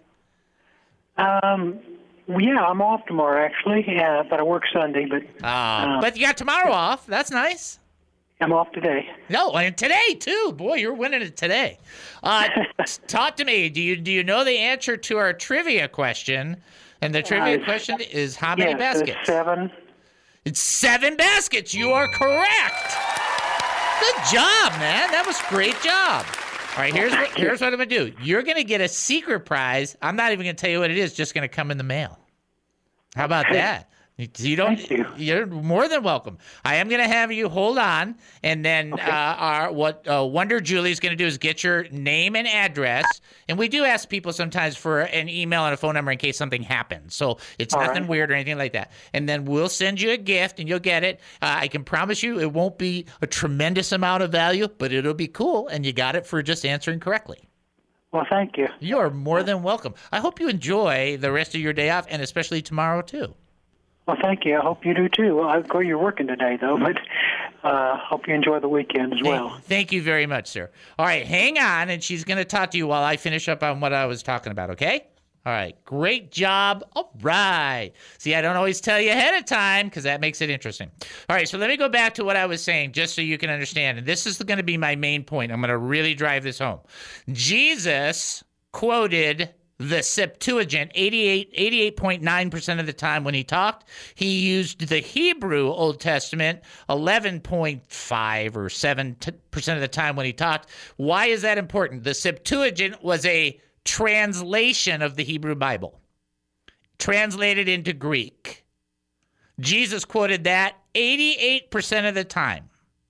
Um, yeah, I'm off tomorrow, actually. Yeah, but I work Sunday. But uh, uh, but you got tomorrow off. That's nice. I'm off today. No, and today too. Boy, you're winning it today. Uh, talk to me. Do you do you know the answer to our trivia question? And the trivia uh, question is how many yes, baskets? It's seven. It's seven baskets. You are correct. Good job, man. That was a great job. All right, here's what here's what I'm gonna do. You're gonna get a secret prize. I'm not even gonna tell you what it is. Just gonna come in the mail. How about that? You don't. Thank you. You're more than welcome. I am going to have you hold on, and then okay. uh, our what uh, Wonder Julie is going to do is get your name and address, and we do ask people sometimes for an email and a phone number in case something happens. So it's All nothing right. weird or anything like that. And then we'll send you a gift, and you'll get it. Uh, I can promise you, it won't be a tremendous amount of value, but it'll be cool, and you got it for just answering correctly. Well, thank you. You're more than welcome. I hope you enjoy the rest of your day off, and especially tomorrow too. Well, thank you. I hope you do too. Well, of course, you're working today, though, but uh, hope you enjoy the weekend as well. Thank, thank you very much, sir. All right, hang on, and she's going to talk to you while I finish up on what I was talking about, okay? All right, great job. All right. See, I don't always tell you ahead of time because that makes it interesting. All right, so let me go back to what I was saying just so you can understand. And this is going to be my main point. I'm going to really drive this home. Jesus quoted the Septuagint eighty-eight, eighty-eight point nine percent of the time when he talked. He used the Hebrew Old Testament eleven point five or seven percent of the time when he talked. Why is that important? The Septuagint was a translation of the Hebrew Bible, translated into Greek. Jesus quoted that eighty-eight percent of the time.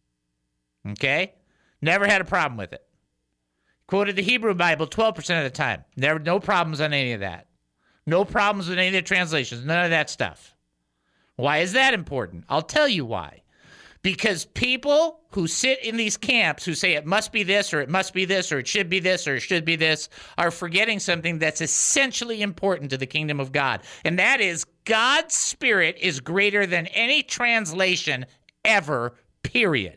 Okay? Never had a problem with it. Quoted the Hebrew Bible twelve percent of the time. Never, no problems on any of that. No problems with any of the translations. None of that stuff. Why is that important? I'll tell you why. Because people who sit in these camps who say it must be this or it must be this or it should be this or it should be this are forgetting something that's essentially important to the kingdom of God. And that is God's Spirit is greater than any translation ever, period.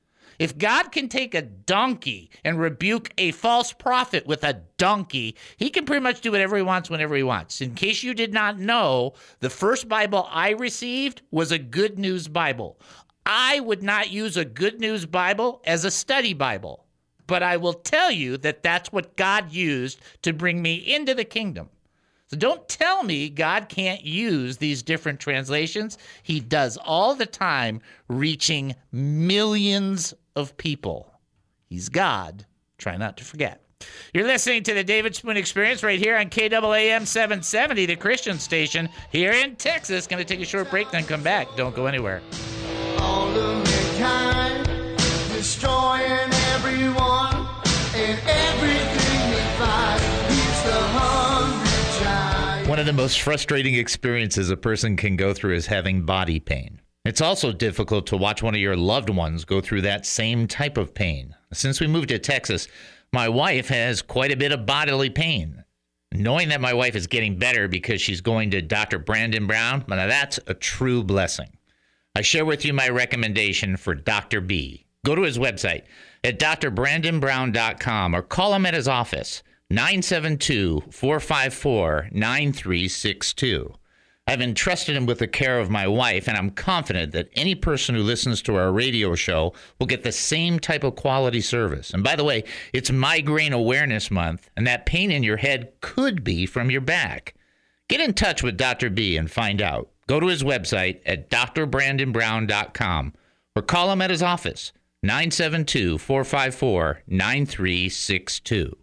If God can take a donkey and rebuke a false prophet with a donkey, he can pretty much do whatever he wants whenever he wants. In case you did not know, the first Bible I received was a Good News Bible. I would not use a Good News Bible as a study Bible, but I will tell you that that's what God used to bring me into the kingdom. So don't tell me God can't use these different translations. He does all the time, reaching millions of people. He's God. Try not to forget. You're listening to the David Spoon Experience right here on K A A M seven seventy, the Christian station here in Texas. Going to take a short break, then come back. Don't go anywhere. All of mankind, destroying everyone and everything they find. He's the hungry giant. One of the most frustrating experiences a person can go through is having body pain. It's also difficult to watch one of your loved ones go through that same type of pain. Since we moved to Texas, my wife has quite a bit of bodily pain. Knowing that my wife is getting better because she's going to Doctor Brandon Brown, now that's a true blessing. I share with you my recommendation for Doctor B. Go to his website at d r brandon brown dot com or call him at his office, nine seven two, four five four, nine three six two. I've entrusted him with the care of my wife, and I'm confident that any person who listens to our radio show will get the same type of quality service. And by the way, it's Migraine Awareness Month, and that pain in your head could be from your back. Get in touch with Doctor B and find out. Go to his website at d r brandon brown dot com or call him at his office, nine seven two, four five four, nine three six two.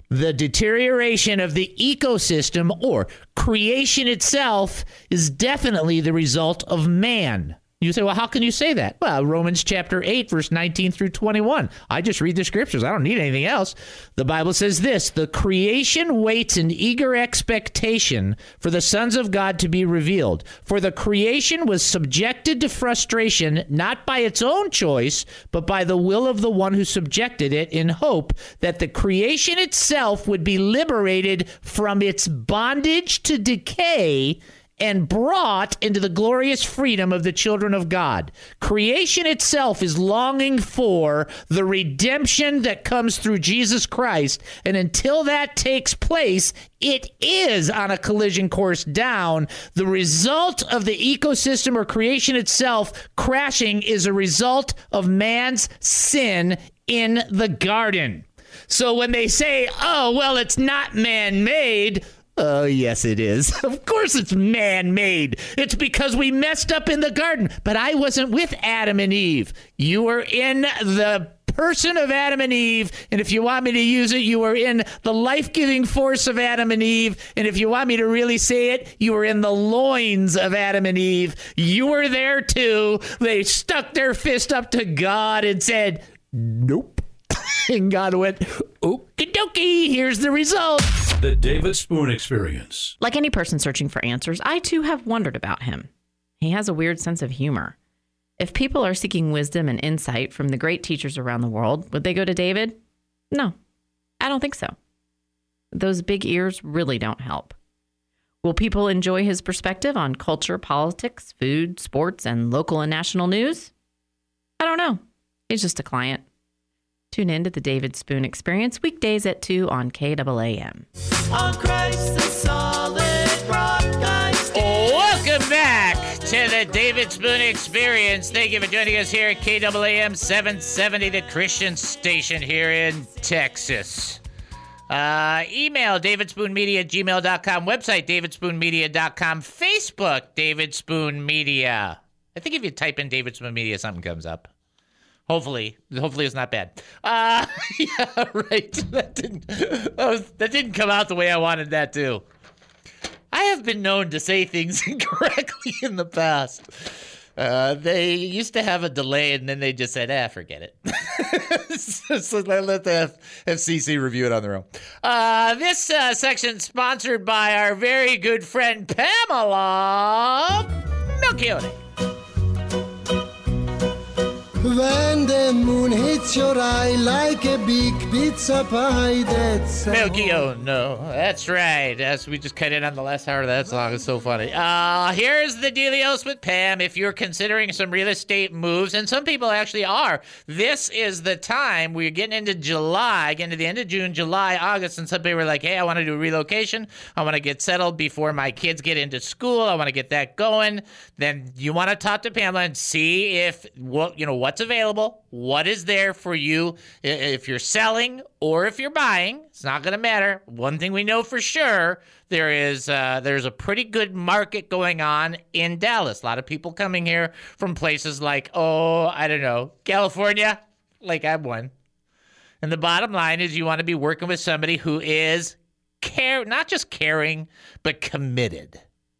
The deterioration of the ecosystem or creation itself is definitely the result of man. You say, well, how can you say that? Well, Romans chapter eight, verse nineteen through twenty-one. I just read the scriptures. I don't need anything else. The Bible says this: the creation waits in eager expectation for the sons of God to be revealed. For the creation was subjected to frustration, not by its own choice, but by the will of the one who subjected it, in hope that the creation itself would be liberated from its bondage to decay and brought into the glorious freedom of the children of God. Creation itself is longing for the redemption that comes through Jesus Christ, and until that takes place, it is on a collision course down. The result of the ecosystem or creation itself crashing is a result of man's sin in the garden. So when they say, oh, well, it's not man-made, oh, yes, it is. Of course it's man-made. It's because we messed up in the garden. But I wasn't with Adam and Eve. You were in the person of Adam and Eve. And if you want me to use it, you were in the life-giving force of Adam and Eve. And if you want me to really say it, you were in the loins of Adam and Eve. You were there too. They stuck their fist up to God and said, nope. And God went, okie dokie, here's the result. The David Spoon Experience. Like any person searching for answers, I too have wondered about him. He has a weird sense of humor. If people are seeking wisdom and insight from the great teachers around the world, would they go to David? No, I don't think so. Those big ears really don't help. Will people enjoy his perspective on culture, politics, food, sports, and local and national news? I don't know. He's just a client. Tune in to the David Spoon Experience weekdays at two on K A A M. On Christ the solid rock I stand. Welcome back to the David Spoon Experience. Thank you for joining us here at K A A M seven seventy, the Christian station here in Texas. Uh, email davidspoonmedia at gmail dot com, website davidspoonmedia dot com, Facebook David Spoon Media. I think if you type in David Spoon Media, something comes up. Hopefully, hopefully it's not bad. Uh, yeah, right. That didn't, that, was, that didn't come out the way I wanted that to. I have been known to say things incorrectly in the past. Uh, they used to have a delay, and then they just said, ah, forget it. so, so let the F C C review it on their own. Uh, this uh, section is sponsored by our very good friend Pamela Melchione. When the moon hits your eye like a big pizza pie, that's Milky, oh no, that's right. As we just cut in on the last hour of that song. It's so funny. Uh, here's the dealios with Pam. If you're considering some real estate moves, and some people actually are, this is the time. We're getting into July, getting to the end of June, July, August, and some people were like, hey, I want to do a relocation. I want to get settled before my kids get into school. I want to get that going. Then you want to talk to Pamela and see if what you know what's available, what is there for you. If you're selling or if you're buying, it's not going to matter. One thing we know for sure, there is uh, there's a pretty good market going on in Dallas. A lot of people coming here from places like, oh, I don't know, California, like I'm one. And the bottom line is you want to be working with somebody who is care, not just caring, but committed.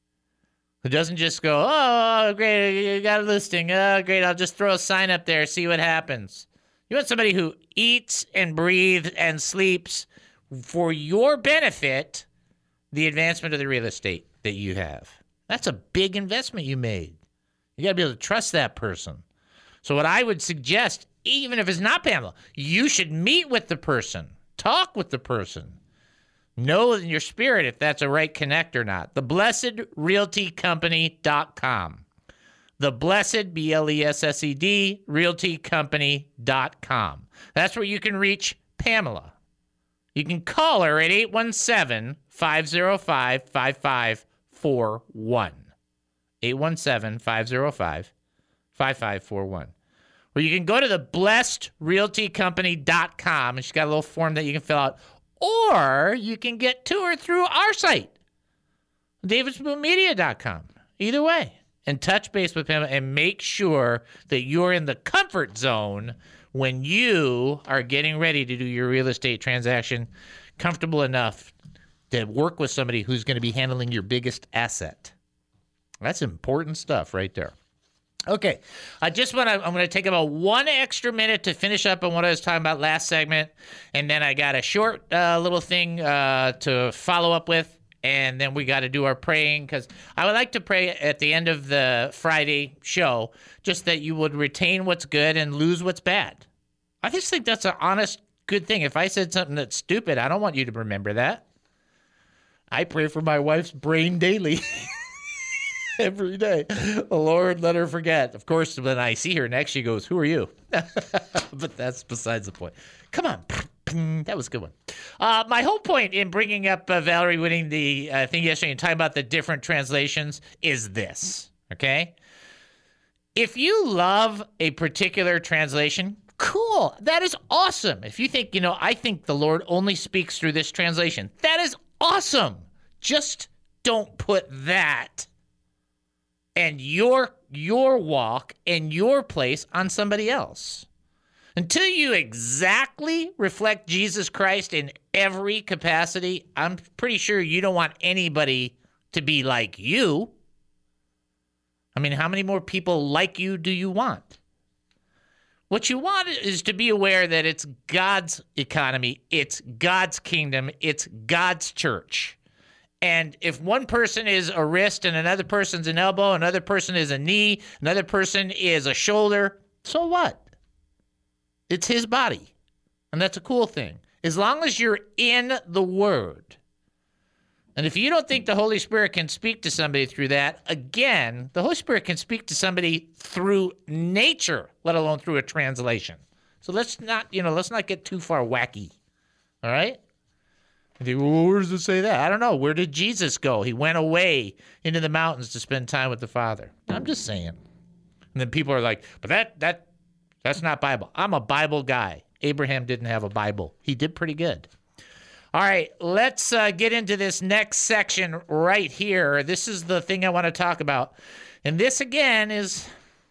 Who doesn't just go, oh, great, you got a listing. Oh, great, I'll just throw a sign up there, see what happens. You want somebody who eats and breathes and sleeps for your benefit, the advancement of the real estate that you have. That's a big investment you made. You got to be able to trust that person. So what I would suggest, even if it's not Pamela, you should meet with the person, talk with the person. Know in your spirit if that's a right connect or not. the blessed realty company dot com. The Blessed, B L E S S E D, realty company dot com. That's where you can reach Pamela. You can call her at eight one seven, five oh five, five five four one. eight one seven, five oh five, five five four one. Or you can go to the blessed realty company dot com, and she's got a little form that you can fill out. Or you can get to her through our site, david spoon media dot com. Either way. And touch base with him and make sure that you're in the comfort zone when you are getting ready to do your real estate transaction, comfortable enough to work with somebody who's going to be handling your biggest asset. That's important stuff right there. Okay, I just want to, I'm going to take about one extra minute to finish up on what I was talking about last segment, and then I got a short uh, little thing uh, to follow up with, and then we got to do our praying, because I would like to pray at the end of the Friday show, just that you would retain what's good and lose what's bad. I just think that's an honest, good thing. If I said something that's stupid, I don't want you to remember that. I pray for my wife's brain daily. Every day. The Lord, let her forget. Of course, when I see her next, she goes, "Who are you?" But that's besides the point. Come on. That was a good one. Uh, my whole point in bringing up uh, Valerie winning the uh, thing yesterday and talking about the different translations is this, okay? If you love a particular translation, cool. That is awesome. If you think, you know, I think the Lord only speaks through this translation, that is awesome. Just don't put that and your your walk and your place on somebody else. Until you exactly reflect Jesus Christ in every capacity, I'm pretty sure you don't want anybody to be like you. I mean, how many more people like you do you want? What you want is to be aware that it's God's economy, it's God's kingdom, it's God's church. And if one person is a wrist and another person's an elbow, another person is a knee, another person is a shoulder, so what? It's his body. And that's a cool thing. As long as you're in the Word. And if you don't think the Holy Spirit can speak to somebody through that, again, the Holy Spirit can speak to somebody through nature, let alone through a translation. So let's not, you know, let's not get too far wacky. All right? You think, well, where does it say that? I don't know. Where did Jesus go? He went away into the mountains to spend time with the Father. I'm just saying. And then people are like, but that that that's not Bible. I'm a Bible guy. Abraham didn't have a Bible. He did pretty good. All right, let's uh, get into this next section right here. This is the thing I want to talk about. And this, again, is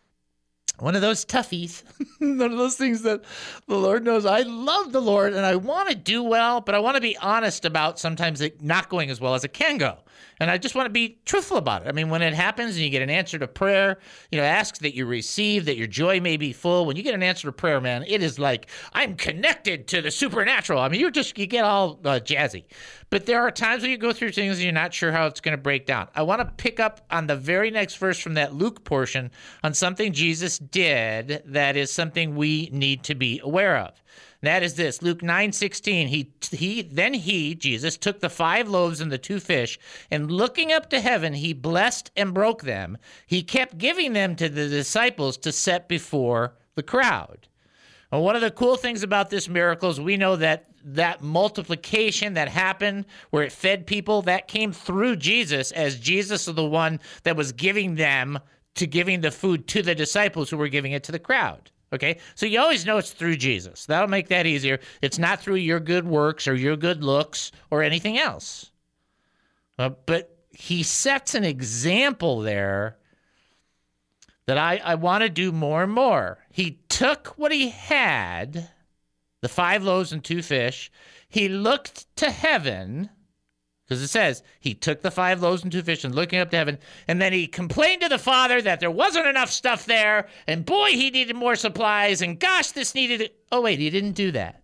one of those toughies, one of those things that the Lord knows. I love the Lord, and I want to do well, but I want to be honest about sometimes it not going as well as it can go. And I just want to be truthful about it. I mean, when it happens and you get an answer to prayer, you know, ask that you receive, that your joy may be full. When you get an answer to prayer, man, it is like, I'm connected to the supernatural. I mean, you're just, you get all uh, jazzy. But there are times when you go through things and you're not sure how it's going to break down. I want to pick up on the very next verse from that Luke portion on something Jesus did that is something we need to be aware of. That is this, Luke nine sixteen, he, he, then he, Jesus, took the five loaves and the two fish, and looking up to heaven, he blessed and broke them. He kept giving them to the disciples to set before the crowd. And one of the cool things about this miracle is we know that that multiplication that happened where it fed people, that came through Jesus, as Jesus is the one that was giving them to giving the food to the disciples who were giving it to the crowd. Okay, so you always know it's through Jesus. That'll make that easier. It's not through your good works or your good looks or anything else. Uh, but he sets an example there that I, I want to do more and more. He took what he had, the five loaves and two fish. He looked to heaven, because it says he took the five loaves and two fish and looking up to heaven, and then he complained to the Father that there wasn't enough stuff there, and boy, he needed more supplies, and gosh, this needed it. Oh, wait, he didn't do that.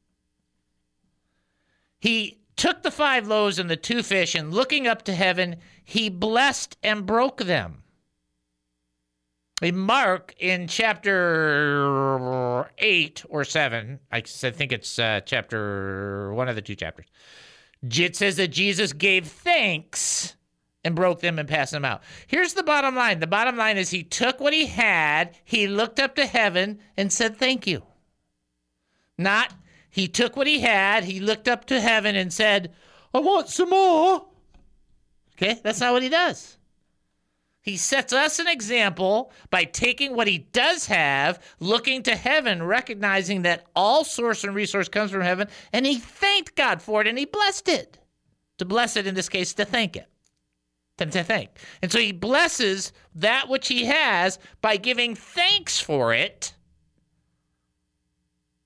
He took the five loaves and the two fish, and looking up to heaven, he blessed and broke them. In Mark, in chapter eight or seven, I think it's uh, chapter one of the two chapters, it says that Jesus gave thanks and broke them and passed them out. Here's the bottom line. The bottom line is he took what he had, he looked up to heaven and said thank you. Not he took what he had, he looked up to heaven and said, I want some more. Okay, that's not what he does. He sets us an example by taking what he does have, looking to heaven, recognizing that all source and resource comes from heaven, and he thanked God for it, and he blessed it. To bless it, in this case, to thank it. To, to thank. And so he blesses that which he has by giving thanks for it,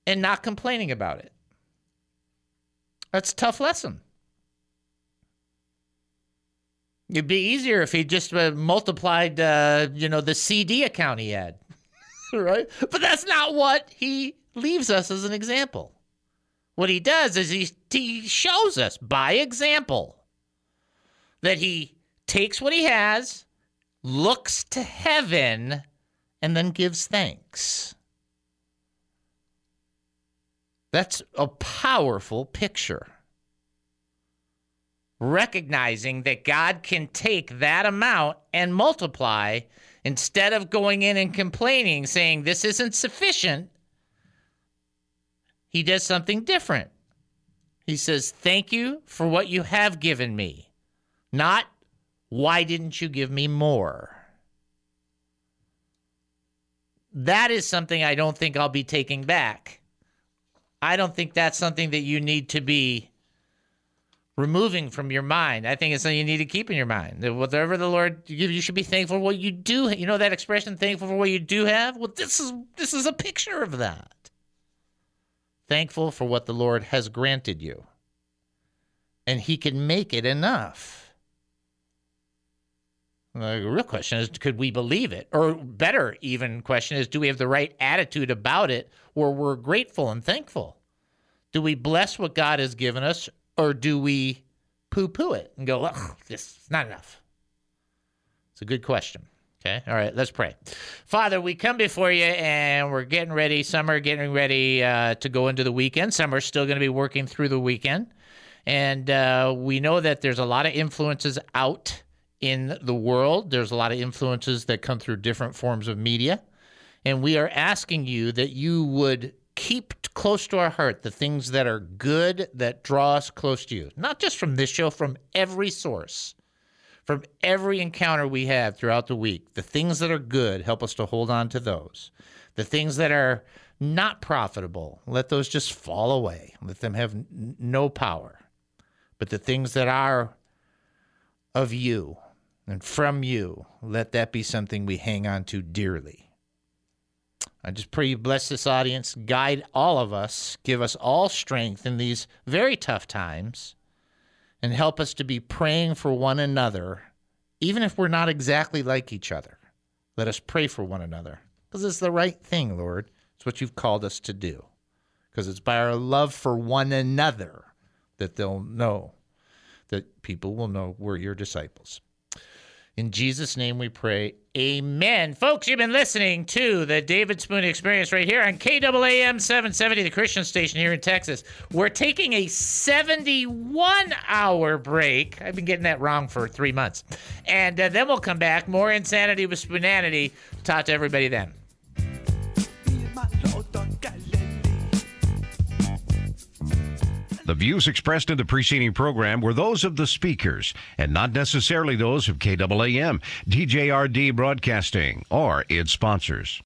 and not complaining about it. That's a tough lesson. It'd be easier if he just uh, multiplied, uh, you know, the C D account he had, right? But that's not what he leaves us as an example. What he does is he, he shows us by example that he takes what he has, looks to heaven, and then gives thanks. That's a powerful picture. Recognizing that God can take that amount and multiply instead of going in and complaining, saying this isn't sufficient. He does something different. He says, thank you for what you have given me. Not, why didn't you give me more? That is something I don't think I'll be taking back. I don't think that's something that you need to be removing from your mind. I think it's something you need to keep in your mind. That whatever the Lord gives, you should be thankful for what you do. You know that expression, thankful for what you do have? Well, this is this is a picture of that. Thankful for what the Lord has granted you. And he can make it enough. The real question is, could we believe it? Or better even question is, do we have the right attitude about it where we're grateful and thankful? Do we bless what God has given us, or do we poo-poo it and go, ugh, this is not enough? It's a good question. Okay, all right, let's pray. Father, we come before you, and we're getting ready. Some are getting ready uh, to go into the weekend. Some are still going to be working through the weekend. And uh, we know that there's a lot of influences out in the world. There's a lot of influences that come through different forms of media. And we are asking you that you would keep close to our heart the things that are good, that draw us close to you. Not just from this show, from every source. From every encounter we have throughout the week, the things that are good, help us to hold on to those. The things that are not profitable, let those just fall away. Let them have n- no power. But the things that are of you and from you, let that be something we hang on to dearly. I just pray you bless this audience, guide all of us, give us all strength in these very tough times, and help us to be praying for one another, even if we're not exactly like each other. Let us pray for one another, because it's the right thing, Lord. It's what you've called us to do, because it's by our love for one another that they'll know, that people will know we're your disciples. In Jesus' name we pray, amen. Folks, you've been listening to the David Spoon Experience right here on K A A M seven seventy, the Christian station here in Texas. We're taking a seventy-one hour break. I've been getting that wrong for three months. And uh, then we'll come back. More Insanity with Spoonanity. Talk to everybody then. The views expressed in the preceding program were those of the speakers and not necessarily those of K A A M, D J R D Broadcasting, or its sponsors.